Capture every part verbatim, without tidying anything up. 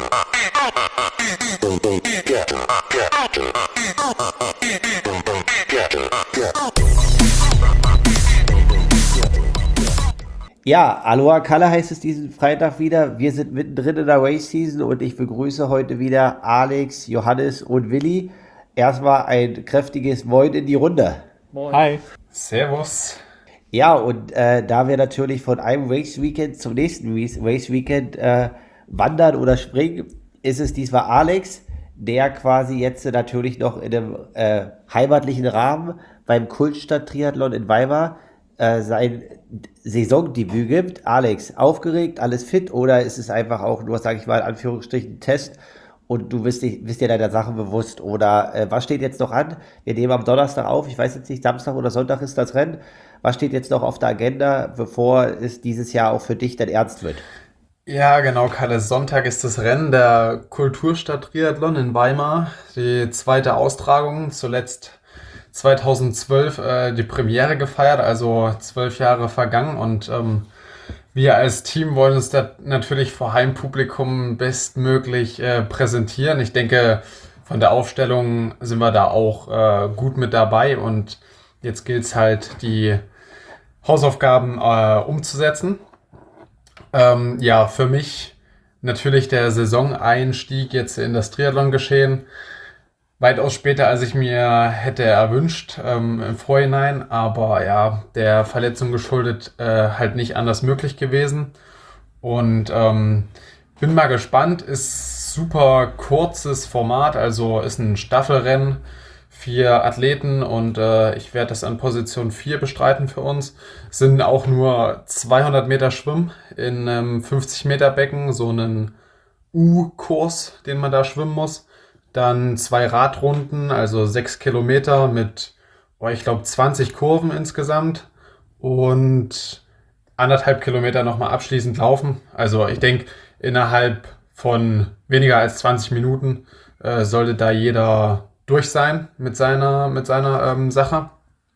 Ja, Aloha Kalle heißt es diesen Freitag wieder. Wir sind mittendrin in der Race Season und ich begrüße heute wieder Alex, Johannes und Willi. Erstmal ein kräftiges Moin in die Runde. Moin. Hi. Servus. Ja, und äh, da wir natürlich von einem Race Weekend zum nächsten Race Weekend äh, wandern oder springen, ist es diesmal Alex, der quasi jetzt natürlich noch in einem äh, heimatlichen Rahmen beim Kultstadt-Triathlon in Weimar äh, sein Saisondebüt gibt. Alex, aufgeregt, alles fit oder ist es einfach auch nur, sage ich mal, in Anführungsstrichen Test und du bist, dich, bist dir deiner Sache bewusst oder äh, was steht jetzt noch an? Wir nehmen am Donnerstag auf, ich weiß jetzt nicht, Samstag oder Sonntag ist das Rennen. Was steht jetzt noch auf der Agenda, bevor es dieses Jahr auch für dich dann ernst wird? Ja, genau, Kalle. Sonntag ist das Rennen der Kulturstadt Triathlon in Weimar. Die zweite Austragung, zuletzt zweitausendzwölf äh, die Premiere gefeiert, also zwölf Jahre vergangen. Und ähm, wir als Team wollen uns da natürlich vor Heimpublikum bestmöglich äh, präsentieren. Ich denke, von der Aufstellung sind wir da auch äh, gut mit dabei. Und jetzt gilt es halt, die Hausaufgaben äh, umzusetzen. Ähm, ja, für mich natürlich der Saisoneinstieg jetzt in das Triathlon-Geschehen. Weitaus später, als ich mir hätte erwünscht ähm, im Vorhinein. Aber ja, der Verletzung geschuldet äh, halt nicht anders möglich gewesen. Und ähm, bin mal gespannt. Ist super kurzes Format, also ist ein Staffelrennen. Vier Athleten und äh, ich werde das an Position vier bestreiten für uns. Es sind auch nur zweihundert Meter Schwimmen in einem fünfzig Meter Becken, so einen U-Kurs, den man da schwimmen muss. Dann zwei Radrunden, also sechs Kilometer mit, oh, ich glaube, zwanzig Kurven insgesamt und anderthalb Kilometer nochmal abschließend laufen. Also ich denke, innerhalb von weniger als zwanzig Minuten äh, sollte da jeder durch sein mit seiner, mit seiner ähm, Sache.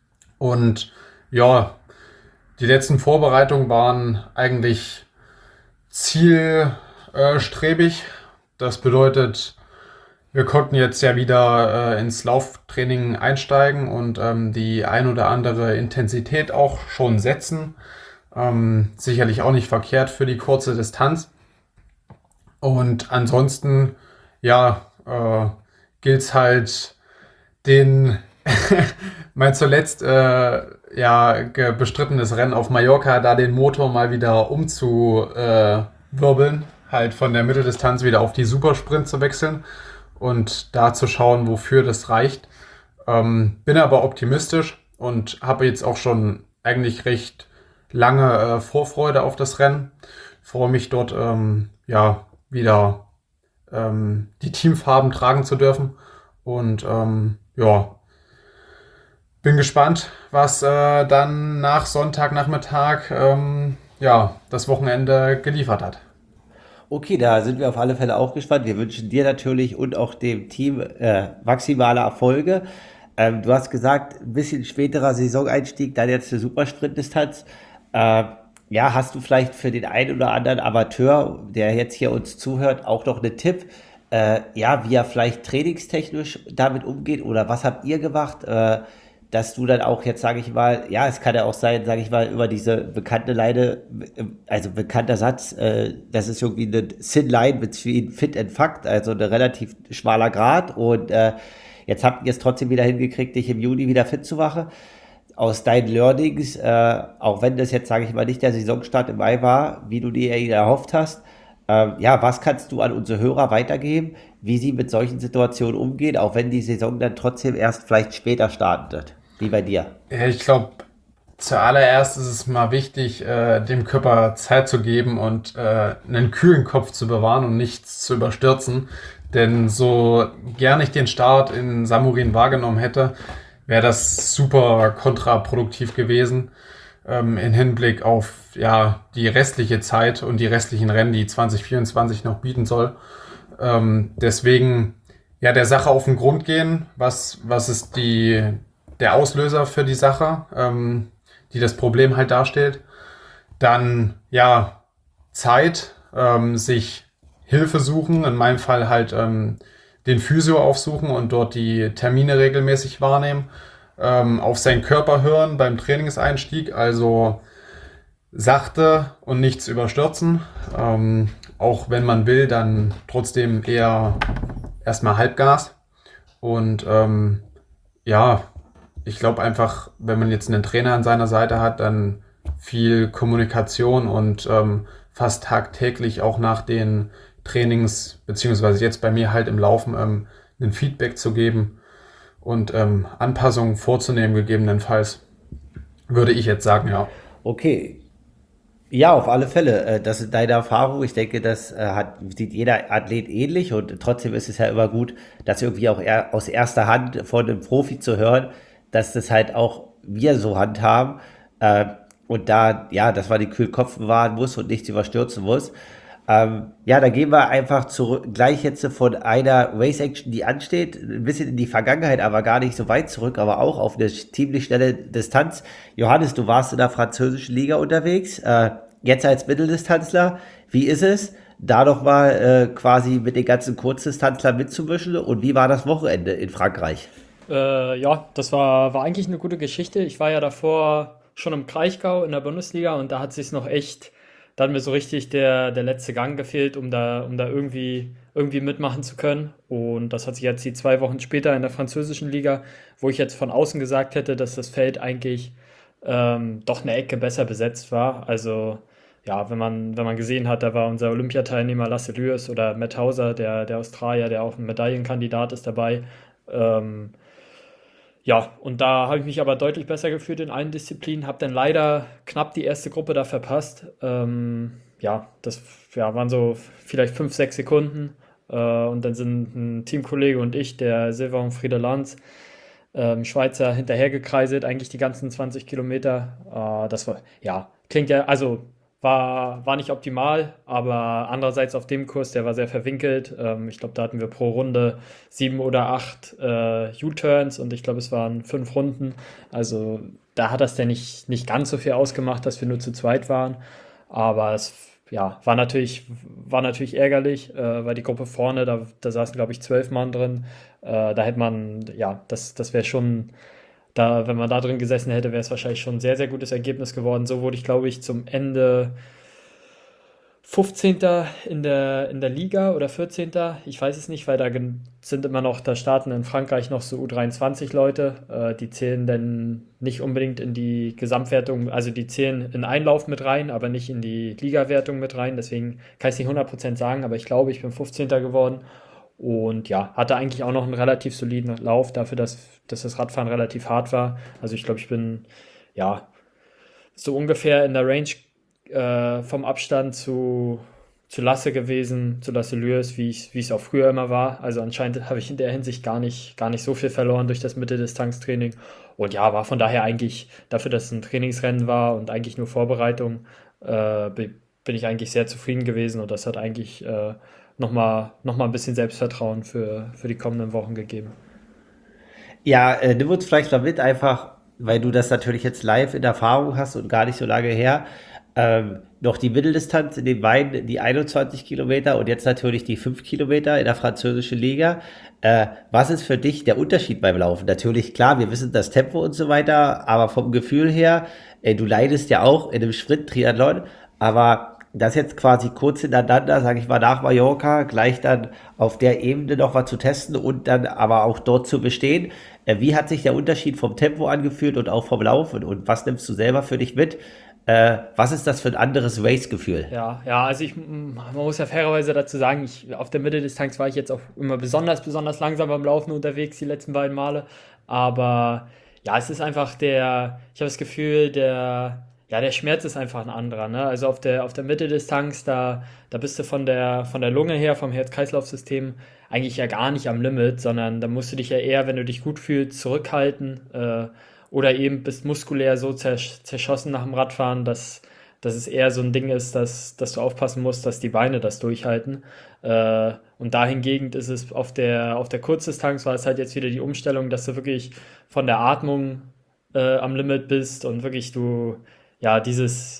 Und ja, die letzten Vorbereitungen waren eigentlich zielstrebig. Das bedeutet, wir konnten jetzt ja wieder äh, ins Lauftraining einsteigen und ähm, die ein oder andere Intensität auch schon setzen. Ähm, sicherlich auch nicht verkehrt für die kurze Distanz. Und ansonsten, ja, äh, gilt es halt, den mein zuletzt äh, ja, bestrittenes Rennen auf Mallorca, da den Motor mal wieder umzuwirbeln, halt von der Mitteldistanz wieder auf die Supersprint zu wechseln und da zu schauen, wofür das reicht. Ähm, bin aber optimistisch und habe jetzt auch schon eigentlich recht lange äh, Vorfreude auf das Rennen. Freue mich dort ähm, ja wieder ähm, die Teamfarben tragen zu dürfen. Und ähm, ja, bin gespannt, was äh, dann nach Sonntagnachmittag ähm, ja, das Wochenende geliefert hat. Okay, da sind wir auf alle Fälle auch gespannt. Wir wünschen dir natürlich und auch dem Team äh, maximale Erfolge. Ähm, du hast gesagt, ein bisschen späterer Saisoneinstieg, dann jetzt eine Supersprintdistanz. Äh, ja, hast du vielleicht für den einen oder anderen Amateur, der jetzt hier uns zuhört, auch noch einen Tipp? Äh, ja, wie er vielleicht trainingstechnisch damit umgeht oder was habt ihr gemacht, äh, dass du dann auch jetzt, sage ich mal, ja, es kann ja auch sein, sage ich mal, über diese bekannte Leine, also bekannter Satz, äh, das ist irgendwie eine Thin Line between Fit and Fact, also ein relativ schmaler Grat und äh, jetzt habt ihr es trotzdem wieder hingekriegt, dich im Juni wieder fit zu machen. Aus deinen Learnings, äh, auch wenn das jetzt, sage ich mal, nicht der Saisonstart im Mai war, wie du dir ihn erhofft hast, Ähm, ja, was kannst du an unsere Hörer weitergeben, wie sie mit solchen Situationen umgehen, auch wenn die Saison dann trotzdem erst vielleicht später starten wird, wie bei dir? Ja, ich glaube, zuallererst ist es mal wichtig, äh, dem Körper Zeit zu geben und äh, einen kühlen Kopf zu bewahren und nichts zu überstürzen. Denn so gern ich den Start in Samurin wahrgenommen hätte, wäre das super kontraproduktiv gewesen. Ähm, in Hinblick auf ja die restliche Zeit und die restlichen Rennen, die zwanzig vierundzwanzig noch bieten soll. Ähm, deswegen ja der Sache auf den Grund gehen. Was, was ist die, der Auslöser für die Sache, ähm, die das Problem halt darstellt? Dann ja Zeit, ähm, sich Hilfe suchen, in meinem Fall halt ähm, den Physio aufsuchen und dort die Termine regelmäßig wahrnehmen, ähm, auf seinen Körper hören beim Trainingseinstieg, also sachte und nichts überstürzen. Ähm, auch wenn man will, dann trotzdem eher erstmal Halbgas. Und ähm, ja, ich glaube einfach, wenn man jetzt einen Trainer an seiner Seite hat, dann viel Kommunikation und ähm, fast tagtäglich auch nach den Trainings, beziehungsweise jetzt bei mir halt im Laufen, ähm, ein Feedback zu geben und ähm, Anpassungen vorzunehmen, gegebenenfalls, würde ich jetzt sagen, ja. Okay, ja, auf alle Fälle. Äh, Das ist deine Erfahrung. Ich denke, das äh, hat, sieht jeder Athlet ähnlich und trotzdem ist es ja immer gut, das irgendwie auch eher aus erster Hand von einem Profi zu hören, dass das halt auch wir so handhaben äh, und da, ja, dass man den kühlen Kopf bewahren muss und nichts überstürzen muss. Ähm, ja, da gehen wir einfach zurück, gleich jetzt von einer Race Action, die ansteht, ein bisschen in die Vergangenheit, aber gar nicht so weit zurück, aber auch auf eine ziemlich schnelle Distanz. Johannes, du warst in der französischen Liga unterwegs, äh, jetzt als Mitteldistanzler. Wie ist es, da noch mal äh, quasi mit den ganzen Kurzdistanzlern mitzumischen? Und wie war das Wochenende in Frankreich? Äh, ja, das war, war eigentlich eine gute Geschichte. Ich war ja davor schon im Kraichgau in der Bundesliga und da hat sich noch echt, da hat mir so richtig der, der letzte Gang gefehlt, um da, um da irgendwie, irgendwie mitmachen zu können. Und das hat sich jetzt die zwei Wochen später in der französischen Liga, wo ich jetzt von außen gesagt hätte, dass das Feld eigentlich ähm, doch eine Ecke besser besetzt war. Also ja, wenn man, wenn man gesehen hat, da war unser Olympiateilnehmer Lasse Lüers oder Matt Hauser, der, der Australier, der auch ein Medaillenkandidat ist dabei. Ähm, ja, und da habe ich mich aber deutlich besser gefühlt in allen Disziplinen, habe dann leider knapp die erste Gruppe da verpasst. Ähm, ja, das ja, waren so vielleicht fünf, sechs Sekunden. Äh, und dann sind ein Teamkollege und ich, der Sylvain Friedelands, ähm, Schweizer, hinterhergekreiselt, eigentlich die ganzen zwanzig Kilometer. Äh, das war, ja, klingt ja, also war, war nicht optimal, aber andererseits auf dem Kurs, der war sehr verwinkelt. Ähm, ich glaube, da hatten wir pro Runde sieben oder acht äh, U-Turns und ich glaube, es waren fünf Runden. Also da hat das denn nicht, nicht ganz so viel ausgemacht, dass wir nur zu zweit waren. Aber es ja, war natürlich, war natürlich ärgerlich, äh, weil die Gruppe vorne, da, da saßen, glaube ich, zwölf Mann drin. Äh, da hätte man, ja, das, das wäre schon, da, wenn man da drin gesessen hätte, wäre es wahrscheinlich schon ein sehr, sehr gutes Ergebnis geworden. So wurde ich, glaube ich, zum Ende fünfzehnter in der, in der Liga oder vierzehnter. Ich weiß es nicht, weil da gen- sind immer noch, da starten in Frankreich noch so U dreiundzwanzig Leute. Äh, die zählen dann nicht unbedingt in die Gesamtwertung, also die zählen in Einlauf mit rein, aber nicht in die Ligawertung mit rein. Deswegen kann ich es nicht hundert Prozent sagen, aber ich glaube, ich bin fünfzehnter geworden. Und ja, hatte eigentlich auch noch einen relativ soliden Lauf dafür, dass, dass das Radfahren relativ hart war. Also ich glaube, ich bin ja so ungefähr in der Range äh, vom Abstand zu, zu Lasse gewesen, zu Lasse Lüers, wie ich, wie es auch früher immer war. Also anscheinend habe ich in der Hinsicht gar nicht, gar nicht so viel verloren durch das Mitteldistanztraining. Und ja, war von daher eigentlich, dafür, dass es ein Trainingsrennen war und eigentlich nur Vorbereitung, äh, bin ich eigentlich sehr zufrieden gewesen und das hat eigentlich äh, nochmal noch mal ein bisschen Selbstvertrauen für, für die kommenden Wochen gegeben. Ja, äh, nimm uns vielleicht mal mit, einfach, weil du das natürlich jetzt live in Erfahrung hast und gar nicht so lange her. Ähm, noch die Mitteldistanz in den beiden, die einundzwanzig Kilometer und jetzt natürlich die fünf Kilometer in der französischen Liga. Äh, was ist für dich der Unterschied beim Laufen? Natürlich, klar, wir wissen das Tempo und so weiter, aber vom Gefühl her, äh, du leidest ja auch in einem Sprint-Triathlon, aber das jetzt quasi kurz hintereinander, sage ich mal, nach Mallorca, gleich dann auf der Ebene noch was zu testen und dann aber auch dort zu bestehen. Äh, wie hat sich der Unterschied vom Tempo angefühlt und auch vom Laufen? Und was nimmst du selber für dich mit? Äh, was ist das für ein anderes Race-Gefühl? Ja, ja, also ich, m- man muss ja fairerweise dazu sagen, ich, auf der Mitteldistanz war ich jetzt auch immer besonders, besonders langsam beim Laufen unterwegs, die letzten beiden Male. Aber ja, es ist einfach der, ich habe das Gefühl, der, ja, der Schmerz ist einfach ein anderer, ne? Also auf der, auf der Mitteldistanz, da, da bist du von der, von der Lunge her, vom Herz-Kreislauf-System eigentlich ja gar nicht am Limit, sondern da musst du dich ja eher, wenn du dich gut fühlst, zurückhalten, äh, oder eben bist muskulär so zersch zerschossen nach dem Radfahren, dass, dass es eher so ein Ding ist, dass, dass du aufpassen musst, dass die Beine das durchhalten. Äh, und dahingegen ist es auf der, auf der Kurzdistanz war es halt jetzt wieder die Umstellung, dass du wirklich von der Atmung äh, am Limit bist und wirklich du, ja, dieses,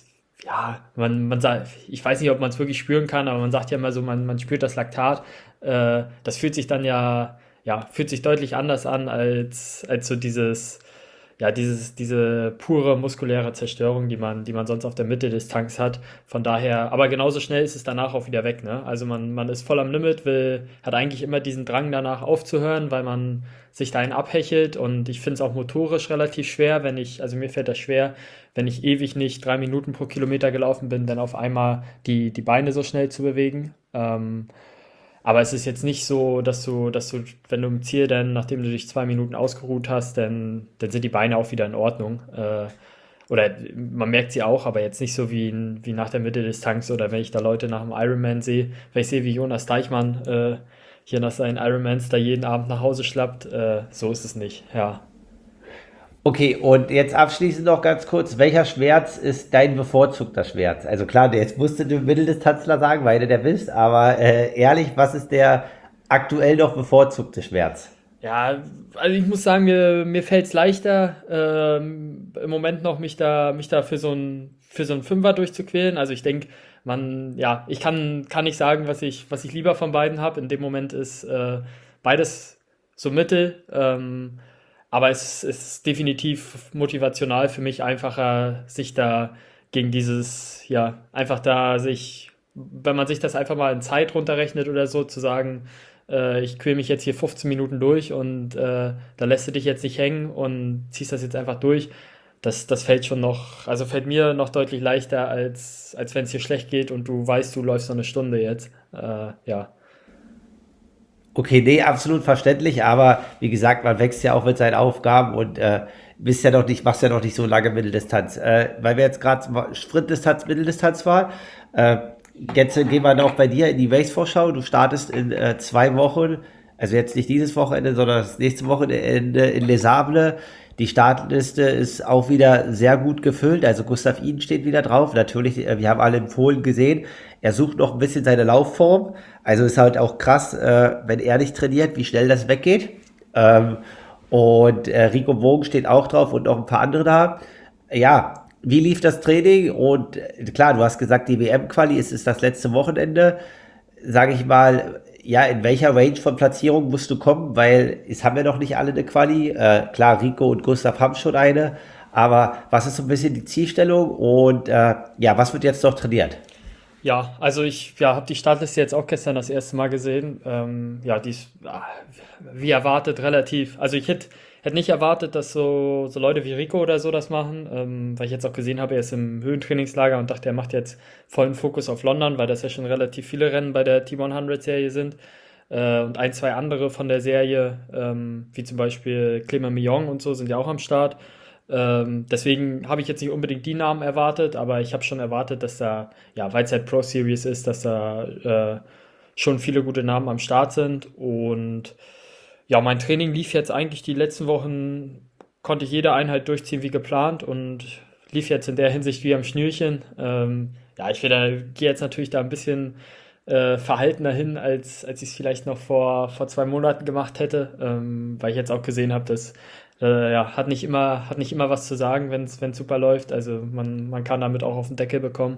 ja, man, man sagt, ich weiß nicht, ob man es wirklich spüren kann, aber man sagt ja immer so, man, man spürt das Laktat. Äh, das fühlt sich dann ja, ja, fühlt sich deutlich anders an als, als so dieses, ja, dieses, diese pure muskuläre Zerstörung, die man, die man sonst auf der Mitte des Tanks hat. Von daher, aber genauso schnell ist es danach auch wieder weg, ne? Also man, man ist voll am Limit, will, hat eigentlich immer diesen Drang danach aufzuhören, weil man sich da einen abhechelt und ich finde es auch motorisch relativ schwer, wenn ich, also mir fällt das schwer, wenn ich ewig nicht drei Minuten pro Kilometer gelaufen bin, dann auf einmal die, die Beine so schnell zu bewegen. Ähm, aber es ist jetzt nicht so, dass du, dass du, wenn du im Ziel dann, nachdem du dich zwei Minuten ausgeruht hast, dann, dann sind die Beine auch wieder in Ordnung. Äh, oder man merkt sie auch, aber jetzt nicht so wie, wie nach der Mitte des Tanks oder wenn ich da Leute nach dem Ironman sehe, wenn ich sehe, wie Jonas Deichmann äh, hier nach seinen Ironmans da jeden Abend nach Hause schlappt, äh, so ist es nicht, ja. Okay, und jetzt abschließend noch ganz kurz, welcher Schmerz ist dein bevorzugter Schmerz? Also klar, jetzt musste du Mitteldistanzler sagen, weil du der bist, aber äh, ehrlich, was ist der aktuell noch bevorzugte Schmerz? Ja, also ich muss sagen, mir, mir fällt es leichter, ähm, im Moment noch mich da, mich da für so ein, für so ein Fünfer durchzuquälen. Also ich denke, man, ja, ich kann, kann nicht sagen, was ich, was ich lieber von beiden habe. In dem Moment ist äh, beides so Mittel. Ähm, aber es ist definitiv motivational für mich einfacher, sich da gegen dieses, ja, einfach da sich, wenn man sich das einfach mal in Zeit runterrechnet oder so, zu sagen, äh, ich quäl mich jetzt hier fünfzehn Minuten durch und äh, da lässt du dich jetzt nicht hängen und ziehst das jetzt einfach durch. Das, das fällt schon noch, also fällt mir noch deutlich leichter, als, als wenn es dir schlecht geht und du weißt, du läufst noch eine Stunde jetzt. Äh, ja. Okay, nee, absolut verständlich, aber wie gesagt, man wächst ja auch mit seinen Aufgaben und äh, bist ja noch nicht, machst ja noch nicht so lange Mitteldistanz. Äh, weil wir jetzt gerade Sprintdistanz, Mitteldistanz waren, äh, jetzt äh, gehen wir noch bei dir in die Race-Vorschau. Du startest in äh, zwei Wochen, also jetzt nicht dieses Wochenende, sondern das nächste Wochenende in Les Sables. Die Startliste ist auch wieder sehr gut gefüllt. Also Gustav Iden steht wieder drauf. Natürlich, äh, wir haben alle in Polen gesehen, er sucht noch ein bisschen seine Laufform. Also ist halt auch krass, äh, wenn er nicht trainiert, wie schnell das weggeht. Ähm, und äh, Rico Bogen steht auch drauf und noch ein paar andere da. Ja, wie lief das Training? Und äh, klar, du hast gesagt, die W M-Quali ist, ist das letzte Wochenende. Sage ich mal, ja, in welcher Range von Platzierung musst du kommen? Weil es haben ja noch nicht alle eine Quali. Äh, klar, Rico und Gustav haben schon eine. Aber was ist so ein bisschen die Zielstellung? Und äh, ja, was wird jetzt noch trainiert? Ja, also ich ja, habe die Startliste jetzt auch gestern das erste Mal gesehen. Ähm, ja, die ist ah, wie erwartet relativ. Also ich hätte hätt nicht erwartet, dass so, so Leute wie Rico oder so das machen, ähm, weil ich jetzt auch gesehen habe, er ist im Höhentrainingslager und dachte, er macht jetzt vollen Fokus auf London, weil das ja schon relativ viele Rennen bei der T hundert-Serie sind. Äh, und ein, zwei andere von der Serie, ähm, wie zum Beispiel Clément Millon und so, sind ja auch am Start. Ähm, deswegen habe ich jetzt nicht unbedingt die Namen erwartet, aber ich habe schon erwartet, dass da, ja, weil es halt Pro Series ist, dass da äh, schon viele gute Namen am Start sind. Und ja, mein Training lief jetzt eigentlich die letzten Wochen, konnte ich jede Einheit durchziehen wie geplant und lief jetzt in der Hinsicht wie am Schnürchen. Ähm, ja, ich gehe jetzt natürlich da ein bisschen äh, verhaltener hin, als, als ich es vielleicht noch vor, vor zwei Monaten gemacht hätte, ähm, weil ich jetzt auch gesehen habe, dass äh, ja, hat nicht immer, hat nicht immer was zu sagen, wenn es super läuft. Also man, man kann damit auch auf den Deckel bekommen.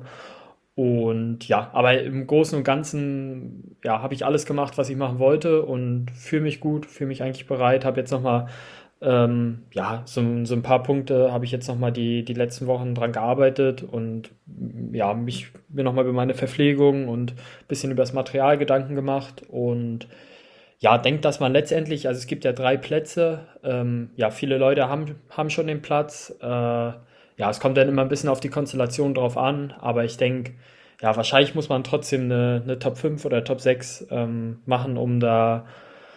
Und ja, aber im Großen und Ganzen, ja, habe ich alles gemacht, was ich machen wollte und fühle mich gut, fühle mich eigentlich bereit. Habe jetzt nochmal, ähm, ja, so, so ein paar Punkte habe ich jetzt nochmal die, die letzten Wochen dran gearbeitet und ja, mich mir nochmal über meine Verpflegung und ein bisschen über das Material Gedanken gemacht und ja, denkt, dass man letztendlich, also es gibt ja drei Plätze, ähm, ja, viele Leute haben, haben schon den Platz. Äh, ja, es kommt dann immer ein bisschen auf die Konstellation drauf an, aber ich denke, ja, wahrscheinlich muss man trotzdem eine, eine Top fünf oder Top sechs ähm, machen, um da,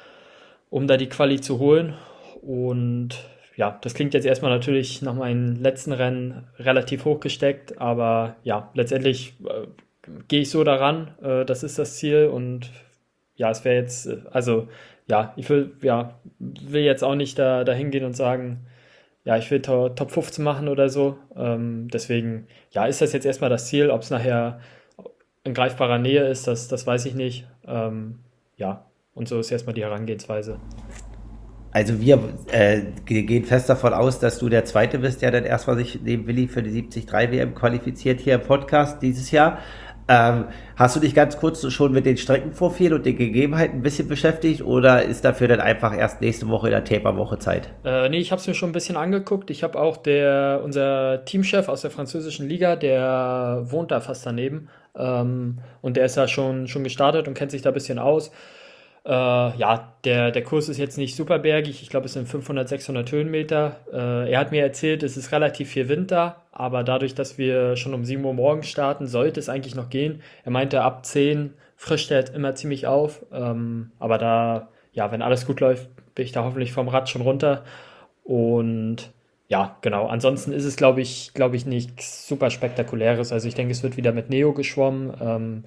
um da die Quali zu holen. Und ja, das klingt jetzt erstmal natürlich nach meinen letzten Rennen relativ hoch gesteckt, aber ja, letztendlich äh, gehe ich so daran, äh, das ist das Ziel und ja, es wäre jetzt, äh, also ja, ich will, ja, will jetzt auch nicht da, da hingehen und sagen, ja, ich will to Top fünfzehn machen oder so. Ähm, deswegen, ja, ist das jetzt erstmal das Ziel. Ob es nachher in greifbarer Nähe ist, das, das weiß ich nicht. Ähm, ja, und so ist erstmal die Herangehensweise. Also wir äh, ge- gehen fest davon aus, dass du der Zweite bist, der dann erstmal sich neben Willi für die siebzig drei W M qualifiziert hier im Podcast dieses Jahr. Ähm, hast du dich ganz kurz schon mit den Streckenprofilen und den Gegebenheiten ein bisschen beschäftigt oder ist dafür dann einfach erst nächste Woche in der Taper-Woche Zeit? Äh, nee, ich habe es mir schon ein bisschen angeguckt. Ich habe auch der, unser Teamchef aus der französischen Liga, der wohnt da fast daneben. Ähm, und der ist ja schon, schon gestartet und kennt sich da ein bisschen aus. Äh, ja, der, der Kurs ist jetzt nicht super bergig. Ich glaube, es sind fünfhundert, sechshundert Höhenmeter. Äh, er hat mir erzählt, es ist relativ viel Wind da, aber dadurch, dass wir schon um sieben Uhr morgens starten, sollte es eigentlich noch gehen. Er meinte, ab zehn frischt er immer ziemlich auf. Ähm, aber da, ja, wenn alles gut läuft, bin ich da hoffentlich vom Rad schon runter. Und ja, genau. Ansonsten ist es, glaube ich, glaube ich, nichts super Spektakuläres. Also ich denke, es wird wieder mit Neo geschwommen. Ähm,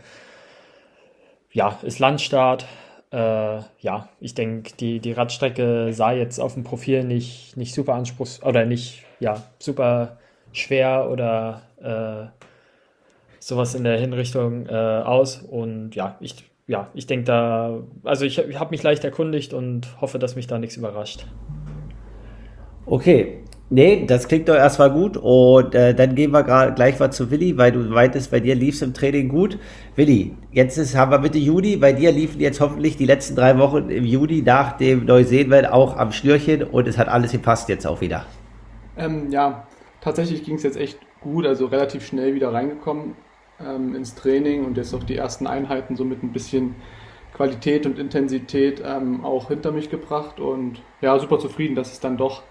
ja, ist Landstart. Äh, ja, ich denke, die, die Radstrecke sah jetzt auf dem Profil nicht, nicht super anspruchs oder nicht, ja, super schwer oder äh, sowas in der Hinrichtung äh, aus. Und ja, ich, ja, ich denke da, also ich, ich habe mich leicht erkundigt und hoffe, dass mich da nichts überrascht. Okay, nee, das klingt doch erstmal gut und äh, dann gehen wir gerade gleich mal zu Willi, weil du meintest, bei dir lief es im Training gut. Willi, jetzt ist, haben wir Mitte Juni, bei dir liefen jetzt hoffentlich die letzten drei Wochen im Juni nach dem Neuseeland auch am Schnürchen und es hat alles gepasst jetzt auch wieder. Ähm, ja, tatsächlich ging es jetzt echt gut, also relativ schnell wieder reingekommen ähm, ins Training und jetzt auch die ersten Einheiten so mit ein bisschen Qualität und Intensität ähm, auch hinter mich gebracht und ja, super zufrieden, dass es dann doch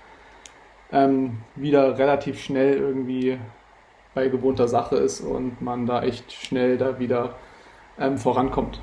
ähm, wieder relativ schnell irgendwie bei gewohnter Sache ist und man da echt schnell da wieder ähm, vorankommt.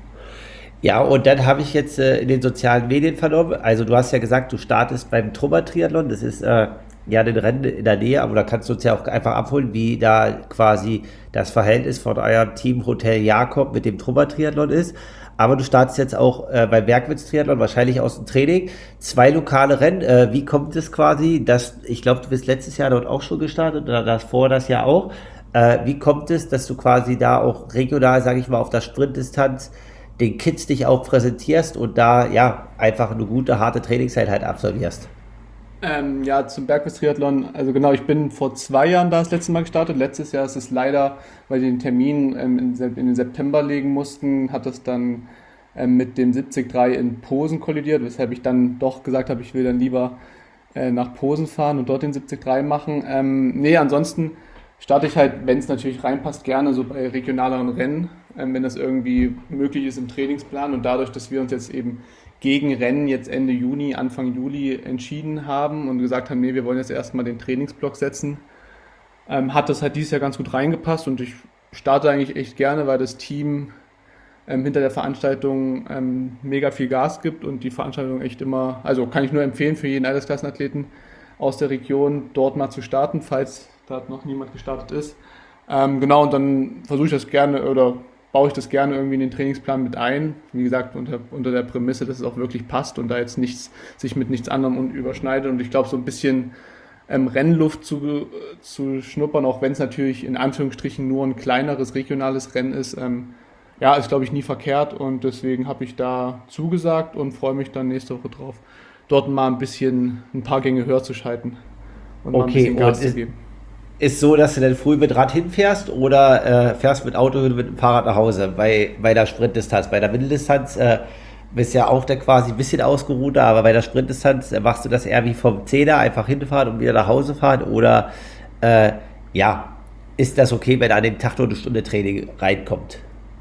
Ja, und dann habe ich jetzt äh, in den sozialen Medien vernommen, also du hast ja gesagt, du startest beim Trummer-Triathlon, das ist äh, ja ein Rennen in der Nähe, aber da kannst du uns ja auch einfach abholen, wie da quasi das Verhältnis von eurem Team Hotel Jakob mit dem Trummer-Triathlon ist. Aber du startest jetzt auch äh, beim Bergwitz-Triathlon, wahrscheinlich aus dem Training. Zwei lokale Rennen. Äh, wie kommt es quasi, dass, ich glaube, du bist letztes Jahr dort auch schon gestartet oder das vor das Jahr auch. Äh, wie kommt es, dass du quasi da auch regional, sage ich mal, auf der Sprintdistanz den Kids dich auch präsentierst und da ja einfach eine gute, harte Trainingszeit halt absolvierst? Ähm, ja, zum Bergwitz-Triathlon, also genau, ich bin vor zwei Jahren da das letzte Mal gestartet. Letztes Jahr ist es leider, weil die den Termin ähm, in, Sep- in den September legen mussten, hat das dann ähm, mit dem siebzig drei in Posen kollidiert, weshalb ich dann doch gesagt habe, ich will dann lieber äh, nach Posen fahren und dort den siebzig drei machen. Ähm, nee, ansonsten starte ich halt, wenn es natürlich reinpasst, gerne so bei regionaleren Rennen, ähm, wenn das irgendwie möglich ist im Trainingsplan und dadurch, dass wir uns jetzt eben gegen Rennen jetzt Ende Juni, Anfang Juli entschieden haben und gesagt haben, nee, wir wollen jetzt erstmal den Trainingsblock setzen, ähm, hat das halt dieses Jahr ganz gut reingepasst und ich starte eigentlich echt gerne, weil das Team ähm, hinter der Veranstaltung ähm, mega viel Gas gibt und die Veranstaltung echt immer, also kann ich nur empfehlen für jeden Altersklassenathleten aus der Region, dort mal zu starten, falls da noch niemand gestartet ist. Ähm, genau, und dann versuche ich das gerne oder baue ich das gerne irgendwie in den Trainingsplan mit ein. Wie gesagt, unter, unter der Prämisse, dass es auch wirklich passt und da jetzt nichts sich mit nichts anderem und überschneidet. Und ich glaube, so ein bisschen ähm, Rennluft zu, zu schnuppern, auch wenn es natürlich in Anführungsstrichen nur ein kleineres regionales Rennen ist, ähm, ja, ist, glaube ich, nie verkehrt. Und deswegen habe ich da zugesagt und freue mich dann nächste Woche drauf, dort mal ein bisschen, ein paar Gänge höher zu schalten und mal ein Okay, bisschen Gas und zu ist, geben. ist so, dass du dann früh mit Rad hinfährst oder äh, fährst mit Auto oder mit dem Fahrrad nach Hause bei, bei der Sprintdistanz? Bei der Mitteldistanz äh, bist ja auch da quasi ein bisschen ausgeruhter, aber bei der Sprintdistanz äh, machst du das eher wie vom Zehner, einfach hinfahren und wieder nach Hause fahren oder äh, ja, ist das okay, wenn an dem Tag nur eine Stunde Training reinkommt?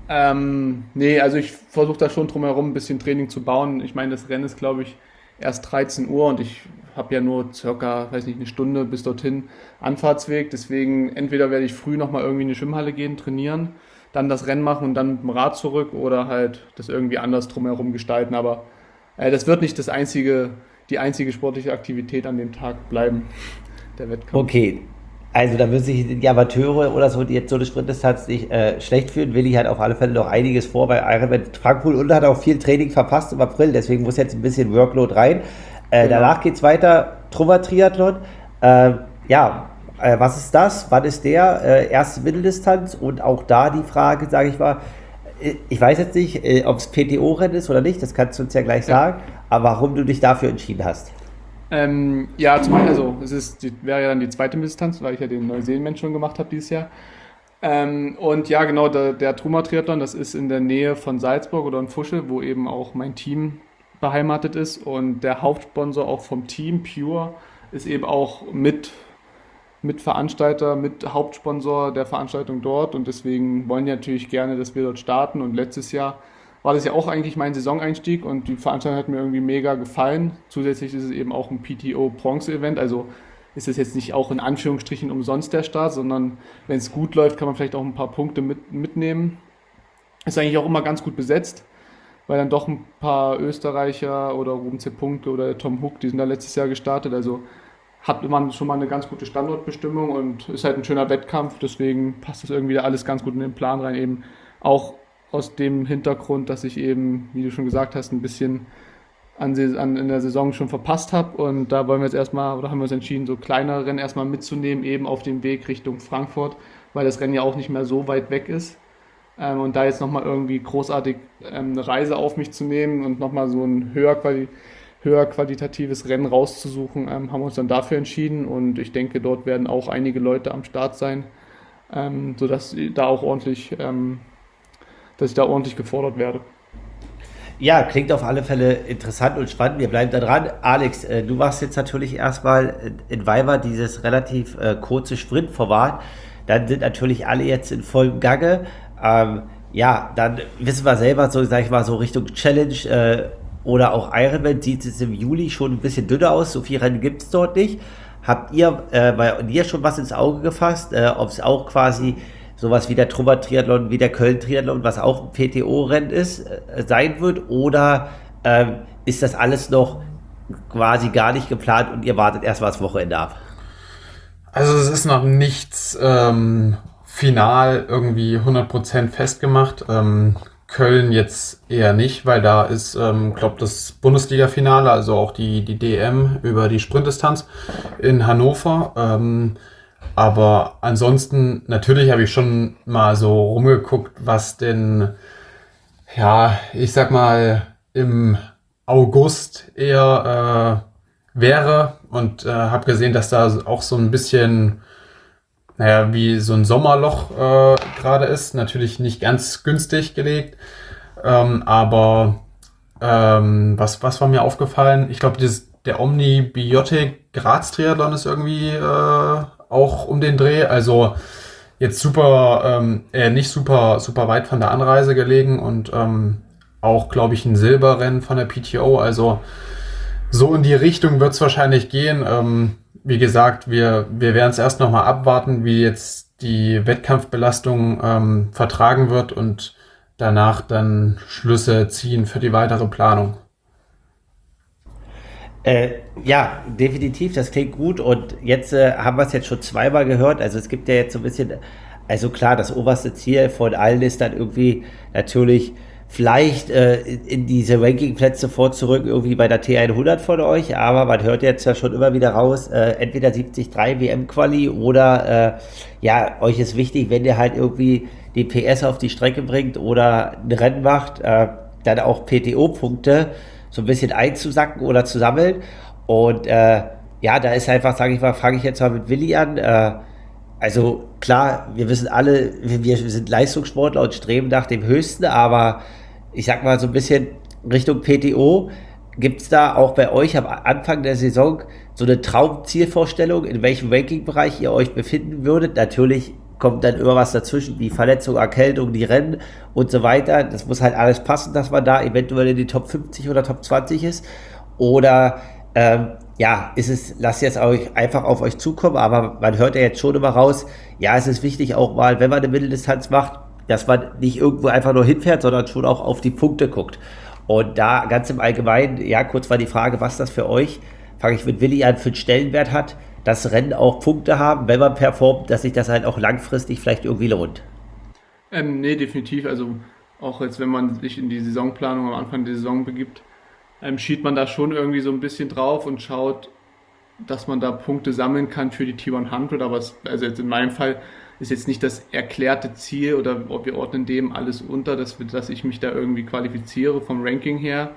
Ähm, nee, also ich versuche da schon drumherum ein bisschen Training zu bauen. Ich meine, das Rennen ist, glaube ich, erst dreizehn Uhr und ich habe ja nur circa, weiß nicht, eine Stunde bis dorthin Anfahrtsweg. Deswegen entweder werde ich früh nochmal irgendwie in die Schwimmhalle gehen, trainieren, dann das Rennen machen und dann mit dem Rad zurück oder halt das irgendwie anders drumherum gestalten. Aber äh, das wird nicht das einzige, die einzige sportliche Aktivität an dem Tag bleiben, der Wettkampf. Okay, also da würden sich die Amateure oder so, die jetzt so eine Sprintdistanz nicht äh, schlecht fühlen. Willi hat auf alle Fälle noch einiges vor bei Ironman Frankfurt und hat auch viel Training verpasst im April, deswegen muss jetzt ein bisschen Workload rein. Äh, Genau. Danach geht es weiter, Trummer-Triathlon. Äh, ja, äh, was ist das? Wann ist der? Äh, erste Mitteldistanz und auch da die Frage, sage ich mal, äh, ich weiß jetzt nicht, äh, ob es P T O-Rennen ist oder nicht, das kannst du uns ja gleich Ja. sagen, aber warum du dich dafür entschieden hast. Ähm, ja, zum einen, also es ist, die, wäre ja dann die zweite Mitteldistanz, weil ich ja den Neuseeland schon gemacht habe dieses Jahr. Ähm, und ja, genau, der, der Truma-Triathlon, das ist in der Nähe von Salzburg oder in Fuschel, wo eben auch mein Team beheimatet ist. Und der Hauptsponsor auch vom Team, Pure, ist eben auch mit, mit Veranstalter, mit Hauptsponsor der Veranstaltung dort. Und deswegen wollen die natürlich gerne, dass wir dort starten. Und letztes Jahr war das ja auch eigentlich mein Saisoneinstieg und die Veranstaltung hat mir irgendwie mega gefallen. Zusätzlich ist es eben auch ein P T O-Bronze-Event, also ist es jetzt nicht auch in Anführungsstrichen umsonst der Start, sondern wenn es gut läuft, kann man vielleicht auch ein paar Punkte mit, mitnehmen. Ist eigentlich auch immer ganz gut besetzt, weil dann doch ein paar Österreicher oder Ruben C. Punkte oder Tom Hook, die sind da letztes Jahr gestartet, also hat man schon mal eine ganz gute Standortbestimmung und ist halt ein schöner Wettkampf, deswegen passt das irgendwie da alles ganz gut in den Plan rein, eben auch aus dem Hintergrund, dass ich eben, wie du schon gesagt hast, ein bisschen an, an, in der Saison schon verpasst habe. Und da wollen wir jetzt erstmal, oder haben wir uns entschieden, so kleinere Rennen erstmal mitzunehmen, eben auf dem Weg Richtung Frankfurt, weil das Rennen ja auch nicht mehr so weit weg ist. Ähm, und da jetzt nochmal irgendwie großartig ähm, eine Reise auf mich zu nehmen und nochmal so ein höher, quali höher qualitatives Rennen rauszusuchen, ähm, haben wir uns dann dafür entschieden. Und ich denke, dort werden auch einige Leute am Start sein, ähm, sodass da auch ordentlich... Ähm, dass ich da ordentlich gefordert werde. Ja, klingt auf alle Fälle interessant und spannend. Wir bleiben da dran. Alex, äh, du warst jetzt natürlich erstmal in Weimar dieses relativ äh, kurze Sprintformat. Dann sind natürlich alle jetzt in vollem Gange. Ähm, ja, dann wissen wir selber, so sag ich mal, so Richtung Challenge äh, oder auch Ironman sieht es im Juli schon ein bisschen dünner aus. So viele Rennen gibt es dort nicht. Habt ihr äh, bei dir schon was ins Auge gefasst, äh, ob es auch quasi sowas wie der Truma-Triathlon, wie der Köln-Triathlon, was auch ein P T O-Rennen ist, äh, sein wird? Oder ähm, ist das alles noch quasi gar nicht geplant und ihr wartet erst mal das Wochenende ab? Also es ist noch nichts ähm, final irgendwie hundert Prozent festgemacht. Ähm, Köln jetzt eher nicht, weil da ist, ähm, glaube das Bundesliga-Finale, also auch die, die D M über die Sprintdistanz in Hannover. Ähm, Aber ansonsten, natürlich habe ich schon mal so rumgeguckt, was denn, ja, ich sag mal, im August eher äh, wäre und äh, habe gesehen, dass da auch so ein bisschen, naja, wie so ein Sommerloch äh, gerade ist. Natürlich nicht ganz günstig gelegt, ähm, aber ähm, was, was war mir aufgefallen? Ich glaube, der Omnibiotic Graz Triathlon ist irgendwie äh, auch um den Dreh, also jetzt super, ähm, äh, nicht super, super weit von der Anreise gelegen und ähm, auch, glaube ich, ein Silberrennen von der P T O, also so in die Richtung wird es wahrscheinlich gehen. Ähm, wie gesagt, wir, wir werden es erst nochmal abwarten, wie jetzt die Wettkampfbelastung ähm, vertragen wird und danach dann Schlüsse ziehen für die weitere Planung. Äh, ja, definitiv, das klingt gut und jetzt äh, haben wir es jetzt schon zweimal gehört, also es gibt ja jetzt so ein bisschen, also klar, das oberste Ziel von allen ist dann irgendwie natürlich vielleicht äh, in diese Rankingplätze vorzurücken, irgendwie bei der T hundert von euch, aber man hört jetzt ja schon immer wieder raus, äh, entweder siebzig drei W M-Quali oder äh, ja, euch ist wichtig, wenn ihr halt irgendwie die P S auf die Strecke bringt oder ein Rennen macht, äh, dann auch P T O-Punkte so ein bisschen einzusacken oder zu sammeln. Und äh, ja, da ist einfach, sage ich mal, fange ich jetzt mal mit Willi an. Äh, also klar, wir wissen alle, wir, wir sind Leistungssportler und streben nach dem Höchsten, aber ich sag mal so ein bisschen Richtung P T O, gibt es da auch bei euch am Anfang der Saison so eine Traumzielvorstellung, in welchem Ranking-Bereich ihr euch befinden würdet? Natürlich kommt dann immer was dazwischen, wie Verletzung, Erkältung, die Rennen und so weiter. Das muss halt alles passen, dass man da eventuell in die Top fünfzig oder Top zwanzig ist. Oder ähm, ja, ist es, lasst jetzt euch einfach auf euch zukommen, aber man hört ja jetzt schon immer raus, ja, es ist wichtig auch mal, wenn man eine Mitteldistanz macht, dass man nicht irgendwo einfach nur hinfährt, sondern schon auch auf die Punkte guckt. Und da ganz im Allgemeinen, ja, kurz war die Frage, was das für euch, fange ich mit Willi an, für einen Stellenwert hat, dass Rennen auch Punkte haben, wenn man performt, dass sich das halt auch langfristig vielleicht irgendwie lohnt. Ähm, nee, definitiv. Also auch jetzt, wenn man sich in die Saisonplanung am Anfang der Saison begibt, ähm, schielt man da schon irgendwie so ein bisschen drauf und schaut, dass man da Punkte sammeln kann für die T hundert. Aber es, also jetzt in meinem Fall ist jetzt nicht das erklärte Ziel oder ob wir ordnen dem alles unter, dass, wir, dass ich mich da irgendwie qualifiziere vom Ranking her.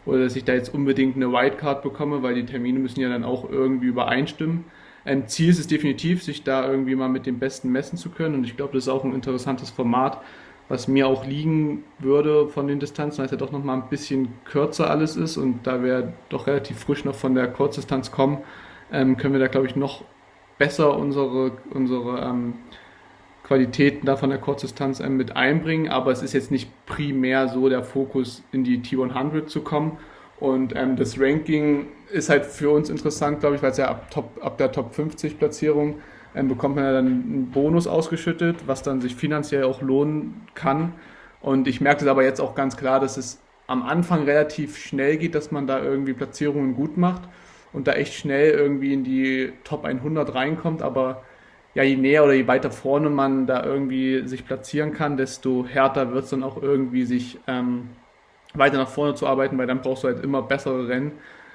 oder dass ich da jetzt unbedingt eine Wildcard bekomme, weil die Termine müssen ja dann auch irgendwie übereinstimmen. Ähm, Ziel ist es definitiv, sich da irgendwie mal mit dem Besten messen zu können, und ich glaube, das ist auch ein interessantes Format, was mir auch liegen würde von den Distanzen, weil es ja doch nochmal ein bisschen kürzer alles ist, und da wir doch relativ frisch noch von der Kurzdistanz kommen, ähm, können wir da, glaube ich, noch besser unsere, unsere ähm, Qualitäten da von der Kurzdistanz ähm, mit einbringen, aber es ist jetzt nicht primär so der Fokus, in die T hundert zu kommen, und ähm, das Ranking ist halt für uns interessant, glaube ich, weil es ja ab, Top, ab der Top fünfzig Platzierung ähm, bekommt man ja dann einen Bonus ausgeschüttet, was dann sich finanziell auch lohnen kann, und ich merke es aber jetzt auch ganz klar, dass es am Anfang relativ schnell geht, dass man da irgendwie Platzierungen gut macht und da echt schnell irgendwie in die Top hundert reinkommt, aber ja, je näher oder je weiter vorne man da irgendwie sich platzieren kann, desto härter wird es dann auch irgendwie, sich ähm, weiter nach vorne zu arbeiten, weil dann brauchst du halt immer bessere Rennen,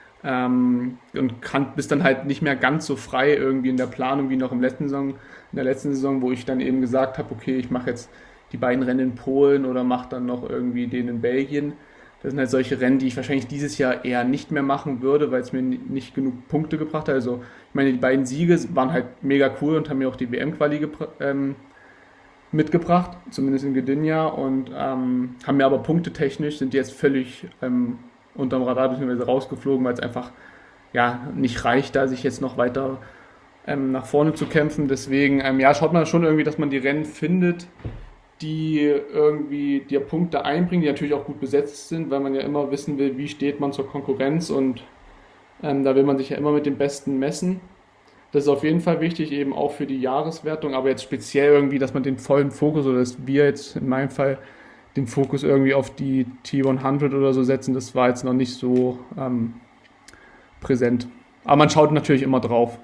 ähm, und kann, bist dann halt nicht mehr ganz so frei irgendwie in der Planung wie noch im letzten Saison, in der letzten Saison, wo ich dann eben gesagt habe, okay, ich mache jetzt die beiden Rennen in Polen oder mache dann noch irgendwie den in Belgien. Das sind halt solche Rennen, die ich wahrscheinlich dieses Jahr eher nicht mehr machen würde, weil es mir nicht genug Punkte gebracht hat. Also ich meine, die beiden Siege waren halt mega cool und haben mir auch die W M-Quali gepr- ähm, mitgebracht, zumindest in Gdynia, und ähm, haben mir aber punktetechnisch, sind die jetzt völlig ähm, unterm Radar bzw. rausgeflogen, weil es einfach ja nicht reicht, da sich jetzt noch weiter ähm, nach vorne zu kämpfen. Deswegen ähm, ja, schaut man schon irgendwie, dass man die Rennen findet, die irgendwie die Punkte einbringen, die natürlich auch gut besetzt sind, weil man ja immer wissen will, wie steht man zur Konkurrenz, und ähm, da will man sich ja immer mit dem Besten messen. Das ist auf jeden Fall wichtig, eben auch für die Jahreswertung, aber jetzt speziell irgendwie, dass man den vollen Fokus, oder dass wir jetzt in meinem Fall den Fokus irgendwie auf die T hundert oder so setzen, das war jetzt noch nicht so ähm, präsent. Aber man schaut natürlich immer drauf.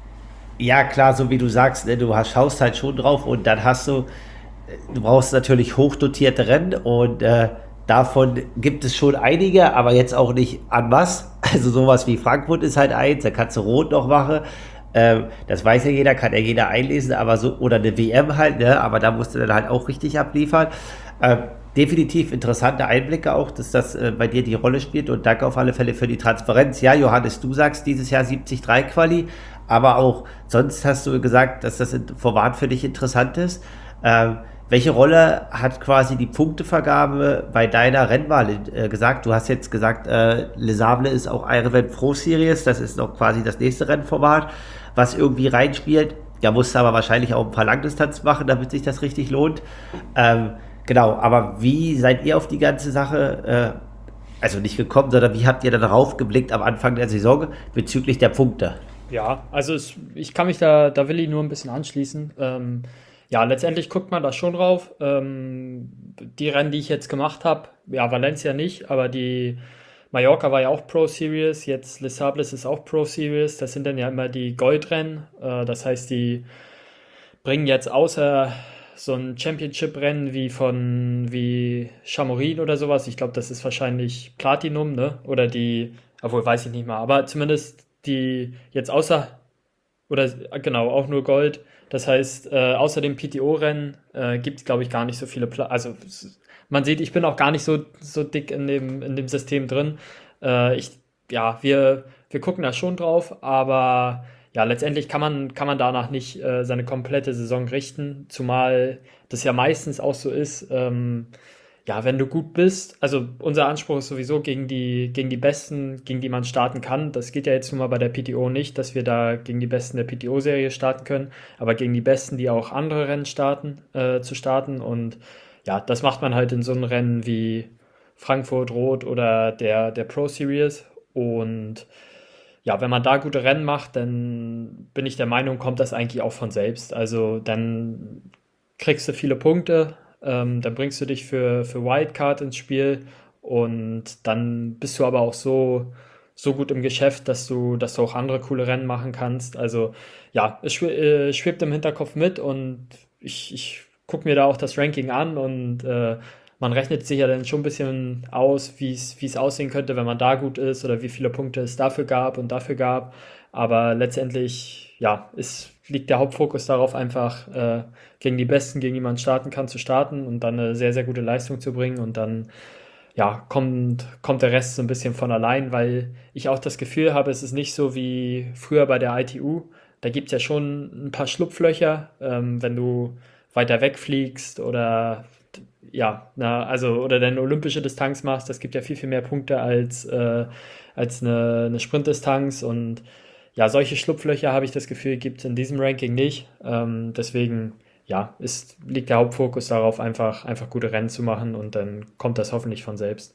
Ja, klar, so wie du sagst, ne, du hast, schaust halt schon drauf, und dann hast du, du brauchst natürlich hochdotierte Rennen, und äh, davon gibt es schon einige, aber jetzt auch nicht an was. Also sowas wie Frankfurt ist halt eins, da kannst du Rot noch machen. Ähm, das weiß ja jeder, kann ja jeder einlesen, aber so, oder eine W M halt, ne, aber da musst du dann halt auch richtig abliefern. Ähm, definitiv interessante Einblicke auch, dass das äh, bei dir die Rolle spielt, und danke auf alle Fälle für die Transparenz. Ja, Johannes, du sagst dieses Jahr siebzig drei Quali, aber auch sonst hast du gesagt, dass das Format für dich interessant ist. Ähm, welche Rolle hat quasi die Punktevergabe bei deiner Rennwahl äh, gesagt? Du hast jetzt gesagt, äh, Les Sables ist auch Ironman Pro Series, das ist noch quasi das nächste Rennformat, was irgendwie reinspielt. Da musst du aber wahrscheinlich auch ein paar Langdistanz machen, damit sich das richtig lohnt. Ähm, genau, aber wie seid ihr auf die ganze Sache, äh, also nicht gekommen, sondern wie habt ihr da drauf geblickt am Anfang der Saison bezüglich der Punkte? Ja, also es, ich kann mich da, da Willi nur ein bisschen anschließen. Ähm, ja, letztendlich guckt man da schon drauf. Ähm, die Rennen, die ich jetzt gemacht habe, ja, Valencia nicht, aber die Mallorca war ja auch Pro Series, jetzt Les Sables ist auch Pro Series. Das sind dann ja immer die Goldrennen. Äh, das heißt, die bringen jetzt außer so ein Championship-Rennen wie von wie Chamorin oder sowas, ich glaube, das ist wahrscheinlich Platinum, ne? Oder die, obwohl weiß ich nicht mal, aber zumindest die jetzt außer, oder genau, auch nur Gold. Das heißt, äh, außer dem P T O-Rennen äh, gibt es, glaube ich, gar nicht so viele Pla- Also s- man sieht, ich bin auch gar nicht so, so dick in dem, in dem System drin. Äh, ich, ja, wir, wir gucken da schon drauf, aber ja, letztendlich kann man, kann man danach nicht äh, seine komplette Saison richten, zumal das ja meistens auch so ist, ähm, ja, wenn du gut bist, also unser Anspruch ist sowieso gegen die, gegen die Besten, gegen die man starten kann. Das geht ja jetzt nun mal bei der P T O nicht, dass wir da gegen die Besten der P T O-Serie starten können, aber gegen die Besten, die auch andere Rennen starten, äh, zu starten. Und ja, das macht man halt in so einem Rennen wie Frankfurt Rot oder der, der Pro Series. Und ja, wenn man da gute Rennen macht, dann bin ich der Meinung, kommt das eigentlich auch von selbst. Also dann kriegst du viele Punkte, ähm, dann bringst du dich für, für Wildcard ins Spiel, und dann bist du aber auch so, so gut im Geschäft, dass du, dass du auch andere coole Rennen machen kannst. Also ja, es schwe- äh, schwebt im Hinterkopf mit, und ich, ich gucke mir da auch das Ranking an, und äh, man rechnet sich ja dann schon ein bisschen aus, wie es wie es aussehen könnte, wenn man da gut ist, oder wie viele Punkte es dafür gab und dafür gab. Aber letztendlich, ja, ist, liegt der Hauptfokus darauf, einfach äh, gegen die Besten, gegen die man starten kann, zu starten und dann eine sehr, sehr gute Leistung zu bringen. Und dann ja, kommt, kommt der Rest so ein bisschen von allein, weil ich auch das Gefühl habe, es ist nicht so wie früher bei der I T U. Da gibt es ja schon ein paar Schlupflöcher, ähm, wenn du weiter wegfliegst oder ja, na, also oder deine olympische Distanz machst, das gibt ja viel, viel mehr Punkte als, äh, als eine, eine Sprintdistanz und ja, solche Schlupflöcher habe ich das Gefühl, gibt es in diesem Ranking nicht. Ähm, deswegen, ja, ist, liegt der Hauptfokus darauf, einfach, einfach gute Rennen zu machen und dann kommt das hoffentlich von selbst.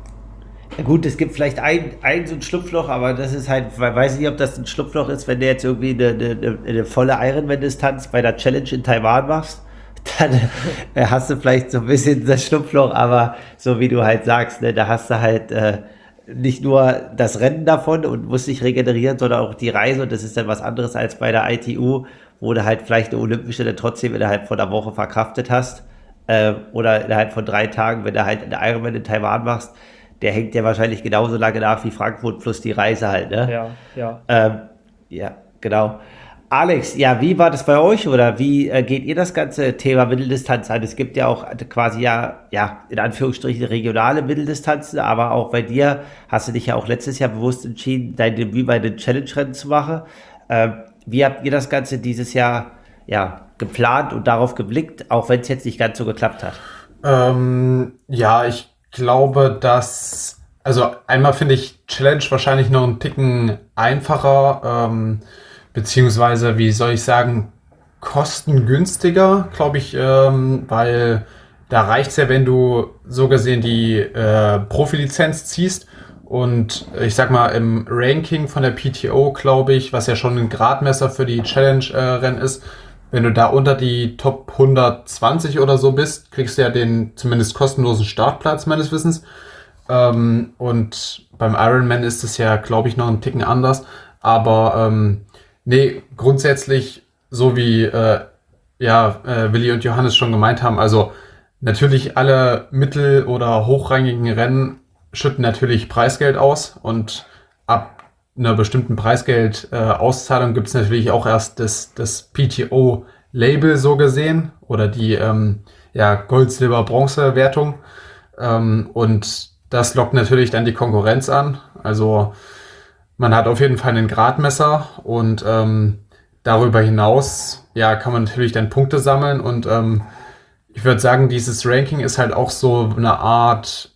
Ja gut, es gibt vielleicht ein, ein so ein Schlupfloch, aber das ist halt, ich weiß nicht, ob das ein Schlupfloch ist, wenn du jetzt irgendwie eine, eine, eine volle Ironman-Distanz bei der Challenge in Taiwan machst, dann äh, hast du vielleicht so ein bisschen das Schlupfloch, aber so wie du halt sagst, ne, da hast du halt äh, nicht nur das Rennen davon und musst dich regenerieren, sondern auch die Reise und das ist dann was anderes als bei der I T U, wo du halt vielleicht eine Olympische dann trotzdem innerhalb von einer Woche verkraftet hast äh, oder innerhalb von drei Tagen, wenn du halt einen Ironman in Taiwan machst, der hängt ja wahrscheinlich genauso lange nach wie Frankfurt plus die Reise halt, ne? Ja, ja. Ähm, ja, genau. Alex, ja, wie war das bei euch oder wie äh, geht ihr das ganze Thema Mitteldistanz an? Es gibt ja auch quasi ja, ja, in Anführungsstrichen regionale Mitteldistanzen, aber auch bei dir hast du dich ja auch letztes Jahr bewusst entschieden, dein Debüt bei den Challenge-Rennen zu machen. Ähm, wie habt ihr das Ganze dieses Jahr ja, geplant und darauf geblickt, auch wenn es jetzt nicht ganz so geklappt hat? Ähm, ja, ich glaube, dass, also einmal finde ich Challenge wahrscheinlich noch einen Ticken einfacher, ähm, beziehungsweise, wie soll ich sagen, kostengünstiger, glaube ich, ähm, weil da reicht's ja, wenn du so gesehen die äh, Profilizenz ziehst und ich sag mal im Ranking von der P T O, glaube ich, was ja schon ein Gradmesser für die Challenge-Rennen äh, ist, wenn du da unter die Top hundertzwanzig oder so bist, kriegst du ja den zumindest kostenlosen Startplatz meines Wissens. Ähm, und beim Ironman ist es ja, glaube ich, noch ein Ticken anders. Aber ähm, nee, grundsätzlich, so wie äh, ja, äh, Willi und Johannes schon gemeint haben, also natürlich alle mittel- oder hochrangigen Rennen schütten natürlich Preisgeld aus und ab einer bestimmten Preisgeld-Auszahlung äh, gibt es natürlich auch erst das, das P T O-Label so gesehen oder die ähm, ja, Gold, Silber, Bronze-Wertung. Ähm, und das lockt natürlich dann die Konkurrenz an. Also man hat auf jeden Fall einen Gradmesser und ähm, darüber hinaus ja, kann man natürlich dann Punkte sammeln. Und ähm, ich würde sagen, dieses Ranking ist halt auch so eine Art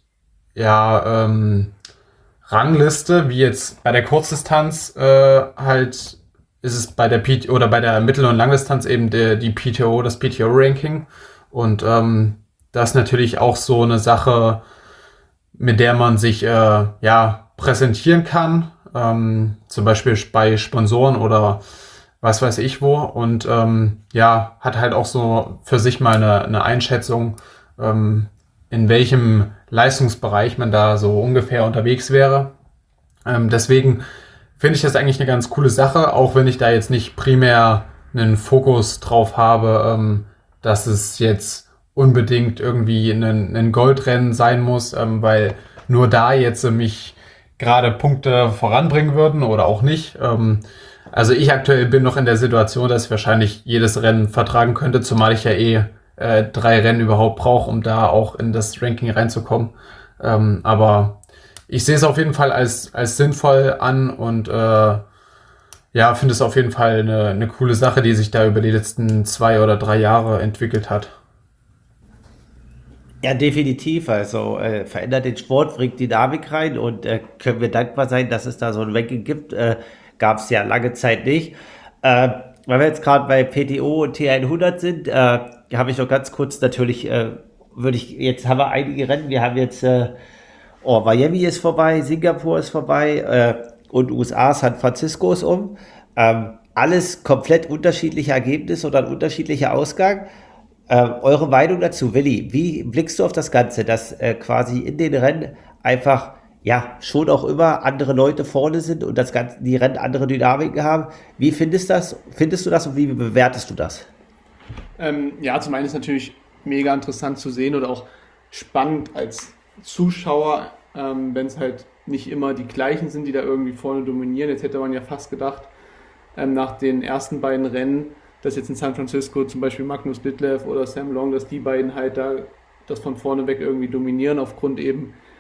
ja, ähm, Rangliste, wie jetzt bei der Kurzdistanz äh, halt ist es bei der P T O oder bei der Mittel- und Langdistanz eben der, die P T O, das P T O-Ranking. Und ähm, das ist natürlich auch so eine Sache, mit der man sich äh, ja präsentieren kann, ähm, zum Beispiel bei Sponsoren oder was weiß ich wo. Und ähm, ja, hat halt auch so für sich mal eine, eine Einschätzung, ähm, in welchem Leistungsbereich man da so ungefähr unterwegs wäre. Ähm, deswegen finde ich das eigentlich eine ganz coole Sache, auch wenn ich da jetzt nicht primär einen Fokus drauf habe, ähm, dass es jetzt unbedingt irgendwie ein, ein Goldrennen sein muss, ähm, weil nur da jetzt äh, mich gerade Punkte voranbringen würden oder auch nicht. Ähm, also ich aktuell bin noch in der Situation, dass ich wahrscheinlich jedes Rennen vertragen könnte, zumal ich ja eh äh, drei Rennen überhaupt brauche, um da auch in das Ranking reinzukommen. Ähm, aber ich sehe es auf jeden Fall als, als sinnvoll an und äh, ja, finde es auf jeden Fall eine, eine coole Sache, die sich da über die letzten zwei oder drei Jahre entwickelt hat. Ja, definitiv. Also äh, verändert den Sport, bringt Dynamik rein und äh, können wir dankbar sein, dass es da so ein Ranking gibt. Äh, Gab es ja lange Zeit nicht. Äh, weil wir jetzt gerade bei P T O und T hundert sind, äh, habe ich noch ganz kurz natürlich, äh, würde ich, jetzt haben wir einige Rennen. Wir haben jetzt, äh, oh, Miami ist vorbei, Singapur ist vorbei äh, und U S A, San Francisco ist um. Ähm, alles komplett unterschiedliche Ergebnisse oder ein unterschiedlicher Ausgang. Äh, eure Meinung dazu, Willi, wie blickst du auf das Ganze, dass äh, quasi in den Rennen einfach, ja, schon auch immer andere Leute vorne sind und das Ganze, die Rennen andere Dynamiken haben? Wie findest das, findest du das und wie bewertest du das? Ähm, ja, zum einen ist natürlich mega interessant zu sehen oder auch spannend als Zuschauer, ähm, wenn es halt nicht immer die gleichen sind, die da irgendwie vorne dominieren. Jetzt hätte man ja fast gedacht, ähm, nach den ersten beiden Rennen, dass jetzt in San Francisco zum Beispiel Magnus Ditlev oder Sam Long, dass die beiden halt da das von vorne weg irgendwie dominieren, aufgrund eben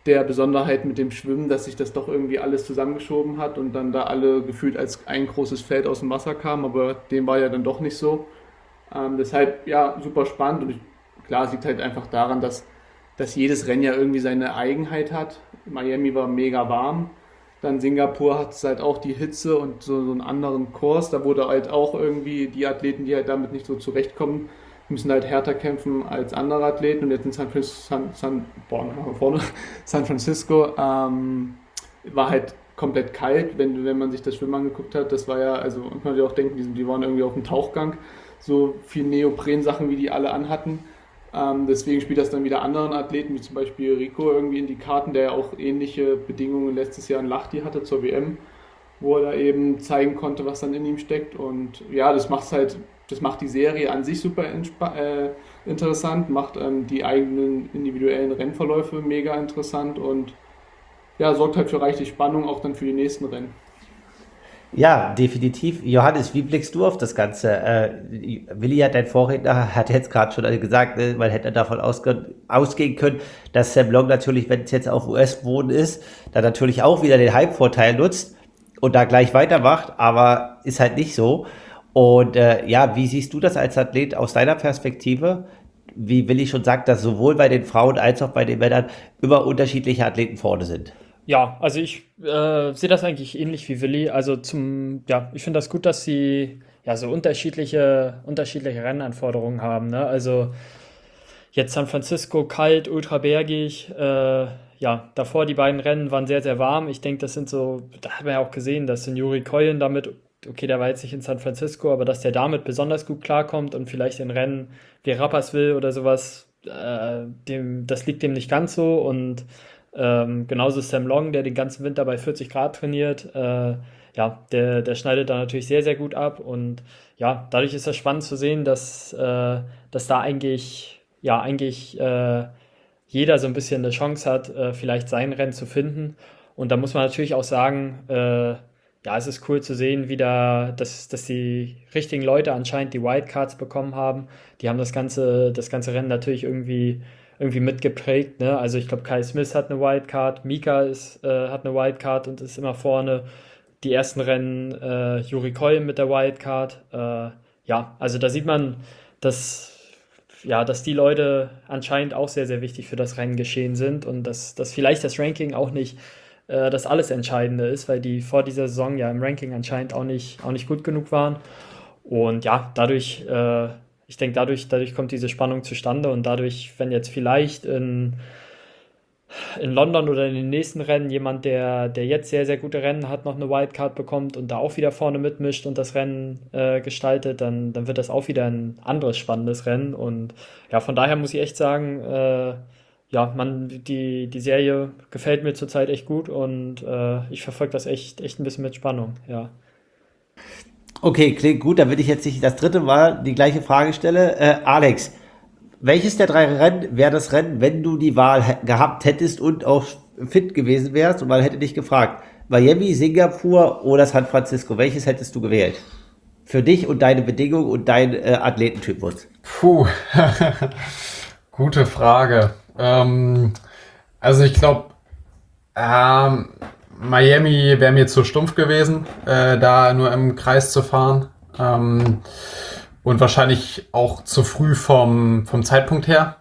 der Besonderheit mit dem Schwimmen, dass sich das doch irgendwie alles zusammengeschoben hat und dann da alle gefühlt als ein großes Feld aus dem Wasser kamen, aber dem war ja dann doch nicht so. Ähm, deshalb, ja, super spannend und ich, klar, es liegt halt einfach daran, dass, dass jedes Rennen ja irgendwie seine Eigenheit hat. Miami war mega warm, dann Singapur hat es halt auch die Hitze und so, so einen anderen Kurs, da wurde halt auch irgendwie die Athleten, die halt damit nicht so zurechtkommen, müssen halt härter kämpfen als andere Athleten und jetzt in San Francisco, San, San, boah, vorne, San Francisco ähm, war halt komplett kalt, wenn, wenn man sich das Schwimmen angeguckt hat, das war ja, also man könnte ja auch denken, die, die waren irgendwie auf dem Tauchgang, so viel Neopren-Sachen, wie die alle anhatten. Ähm, deswegen spielt das dann wieder anderen Athleten, wie zum Beispiel Rico irgendwie in die Karten, der ja auch ähnliche Bedingungen letztes Jahr in Lahti hatte zur W M, wo er da eben zeigen konnte, was dann in ihm steckt und ja, das macht halt Das macht die Serie an sich super äh, interessant, macht ähm, die eigenen individuellen Rennverläufe mega interessant und ja, sorgt halt für reichlich Spannung auch dann für die nächsten Rennen. Ja, definitiv. Johannes, wie blickst du auf das Ganze? Äh, Willi hat, dein Vorredner, hat jetzt gerade schon gesagt, ne, man hätte davon ausge ausgehen können, dass Sam Long natürlich, wenn es jetzt auf U S-Boden ist, dann natürlich auch wieder den Heimvorteil nutzt und da gleich weitermacht, aber ist halt nicht so. Und äh, ja, wie siehst du das als Athlet aus deiner Perspektive? Wie Willi schon sagt, dass sowohl bei den Frauen als auch bei den Männern immer unterschiedliche Athleten vorne sind. Ja, also ich äh, sehe das eigentlich ähnlich wie Willi. Also zum, ja, ich finde das gut, dass sie ja so unterschiedliche, unterschiedliche Rennanforderungen haben. Ne? Also jetzt San Francisco kalt, ultrabergig. Äh, ja, davor die beiden Rennen waren sehr, sehr warm. Ich denke, das sind so, da hat man ja auch gesehen, dass Yuri Coyen damit, okay, der war jetzt nicht in San Francisco, aber dass der damit besonders gut klarkommt und vielleicht in Rennen wie Rapperswil oder sowas, äh, dem, das liegt dem nicht ganz so. Und ähm, genauso Sam Long, der den ganzen Winter bei vierzig Grad trainiert, äh, ja, der, der schneidet da natürlich sehr, sehr gut ab. Und ja, dadurch ist das spannend zu sehen, dass, äh, dass da eigentlich, ja, eigentlich äh, jeder so ein bisschen eine Chance hat, äh, vielleicht sein Rennen zu finden. Und da muss man natürlich auch sagen, äh, ja, es ist cool zu sehen, wie da, dass, dass die richtigen Leute anscheinend die Wildcards bekommen haben. Die haben das ganze, das ganze Rennen natürlich irgendwie, irgendwie mitgeprägt. Ne? Also ich glaube, Kyle Smith hat eine Wildcard, Mika ist, äh, hat eine Wildcard und ist immer vorne. Die ersten Rennen äh, Yuri Coyen mit der Wildcard. Äh, ja, also da sieht man, dass, ja, dass die Leute anscheinend auch sehr, sehr wichtig für das Renngeschehen sind und dass, dass vielleicht das Ranking auch nicht äh, das alles Entscheidende ist, weil die vor dieser Saison ja im Ranking anscheinend auch nicht, auch nicht gut genug waren. Und ja, dadurch, äh, ich denke, dadurch, dadurch kommt diese Spannung zustande und dadurch, wenn jetzt vielleicht in in London oder in den nächsten Rennen jemand, der, der jetzt sehr, sehr gute Rennen hat, noch eine Wildcard bekommt und da auch wieder vorne mitmischt und das Rennen äh, gestaltet, dann, dann wird das auch wieder ein anderes spannendes Rennen. Und ja, von daher muss ich echt sagen, äh, ja, man, die, die Serie gefällt mir zurzeit echt gut und äh, ich verfolge das echt, echt ein bisschen mit Spannung, ja. Okay, klingt gut, dann will ich jetzt nicht das dritte Mal die gleiche Frage stelle. Äh, Alex, welches der drei Rennen wäre das Rennen, wenn du die Wahl gehabt hättest und auch fit gewesen wärst und man hätte dich gefragt, Miami, Singapur oder San Francisco, welches hättest du gewählt? Für dich und deine Bedingungen und dein äh, Athletentypus. Puh, gute Frage. Ähm, also ich glaube, ähm, Miami wäre mir zu stumpf gewesen, äh, da nur im Kreis zu fahren. Ähm, Und wahrscheinlich auch zu früh vom, vom Zeitpunkt her.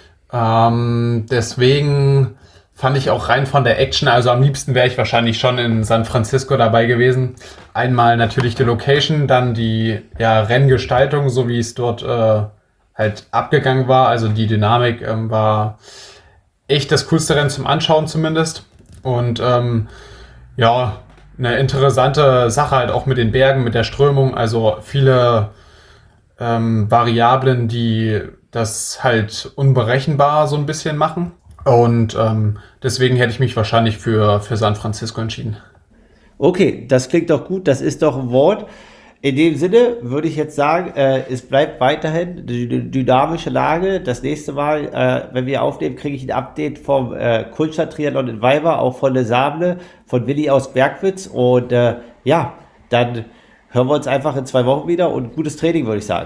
Ähm, deswegen fand ich auch rein von der Action, also am liebsten wäre ich wahrscheinlich schon in San Francisco dabei gewesen. Einmal natürlich die Location, dann die ja, Renngestaltung, so wie es dort äh, halt abgegangen war. Also die Dynamik ähm, war echt das coolste Rennen zum Anschauen zumindest. Und ähm, ja, eine interessante Sache halt auch mit den Bergen, mit der Strömung. Also viele Ähm, Variablen, die das halt unberechenbar so ein bisschen machen. Und ähm, deswegen hätte ich mich wahrscheinlich für, für San Francisco entschieden. Okay, das klingt doch gut, das ist doch ein Wort. In dem Sinne würde ich jetzt sagen, äh, es bleibt weiterhin die dynamische Lage. Das nächste Mal, äh, wenn wir aufnehmen, kriege ich ein Update vom äh, Kultstadt-Triathlon in Weimar, auch von der Sable, von Willi aus Bergwitz. Und äh, ja, dann hören wir uns einfach in zwei Wochen wieder und gutes Training, würde ich sagen.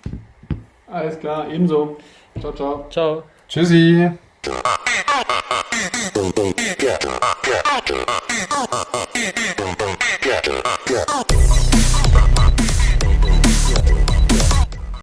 Alles klar, ebenso. Ciao, ciao. Ciao. Tschüssi. Get, get, get, get, get, get, get.